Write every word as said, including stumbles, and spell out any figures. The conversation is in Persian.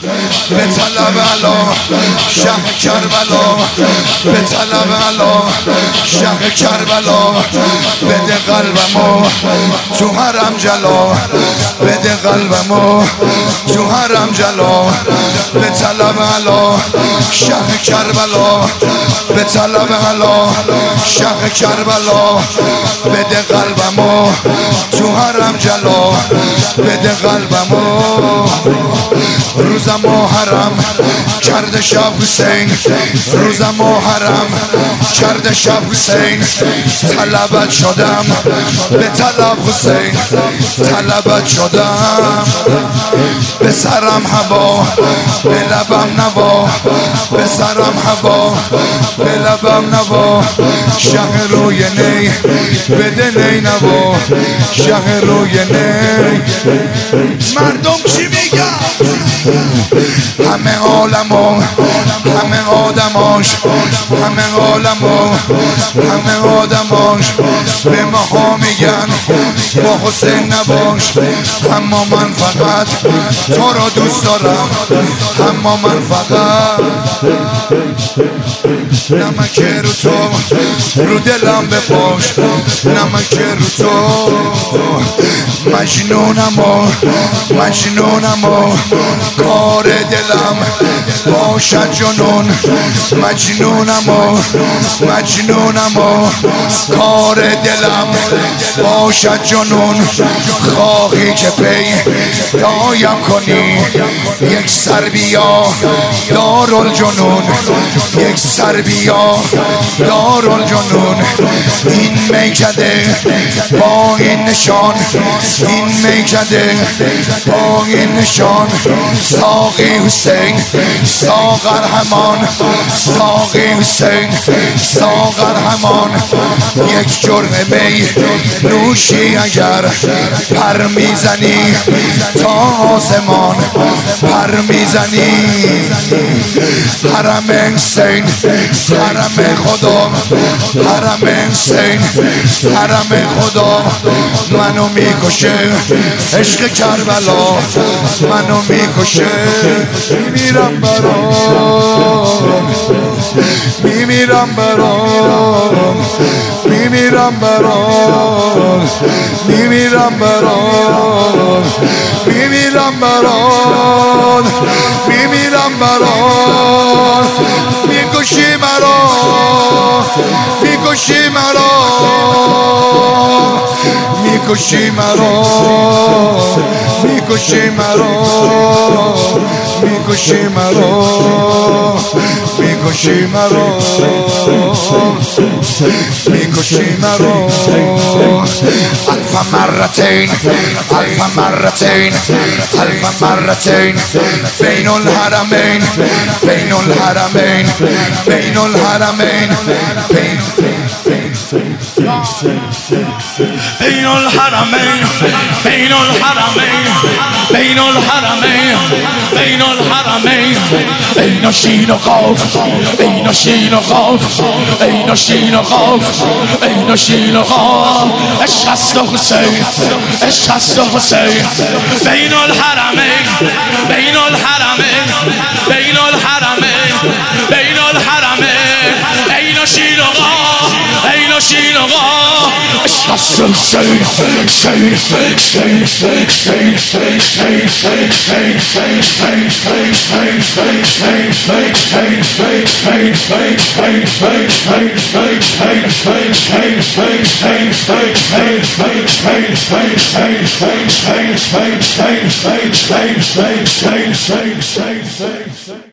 به طلب علا شه کربلا به طلب علا شه کربلا بده قلبمو تو حرم جلا بده قلبمو تو حرم جلا به طلب علا شه کربلا به طلب علا شه کربلا بده قلبمو تو حرم جلا بده قلبمو روز محرم کرده شب حسین روز محرم کرده شب حسین طلبت شدم به طلب حسین طلبت شدم به سرم هوا به لبم نوا به سرم هوا به لبم نوا شه روی نی بده نی نوا شه روی نی مردم چی میگن همه عالمو همه آدماش همه عالمو همه آدماش به ما میگن با حسین نباش اما من فقط تو رو دوست دارم اما من فقط نمک رو تو رو دلم بپاش نمک رو تو مجنونم و مجنونم و کار دلم باشد جنون مجنونم و مجنونم و کار دلم باشد جنون خواهی که پی دایم کنی یک سر بیا دارالجنون یک سر بیا دارالجنون این میکده با این نشان این میکده با این نشان ساقی حسین ساغر همان ساقی حسین ساغر همان یک جرعه می نوشی اگر پر میزنی تا آسمان پر میزنی حرم حسین حرم خدا حرم حسین حرم خدا منو میکشه عشق کربلا منو میکشه میمیرم برام میمیرم برام میمیرم برام میمیرم برام میمیرم برام میمیرم برام میکشی مرا میکشی مرا میکشی مرا میکشی مرا میکشی مرا میکشی مرا میکشی مرا الف مرتين الف مرتين الف مرتين بين الحرمين بين الحرمين بين الحرمين بين بين الحرمين بين الحرمين بين الحرمين بين الحرمين بين شين وقاف بين شين وقاف بين شين وقاف بين شين وقاف عشق است حسین عشق است حسین بين الحرمين بين الحرمين بين الحرمين بين الحرمين بين شين وقاف بين شين وقاف عشق است حسین حسین حسین حسین حسین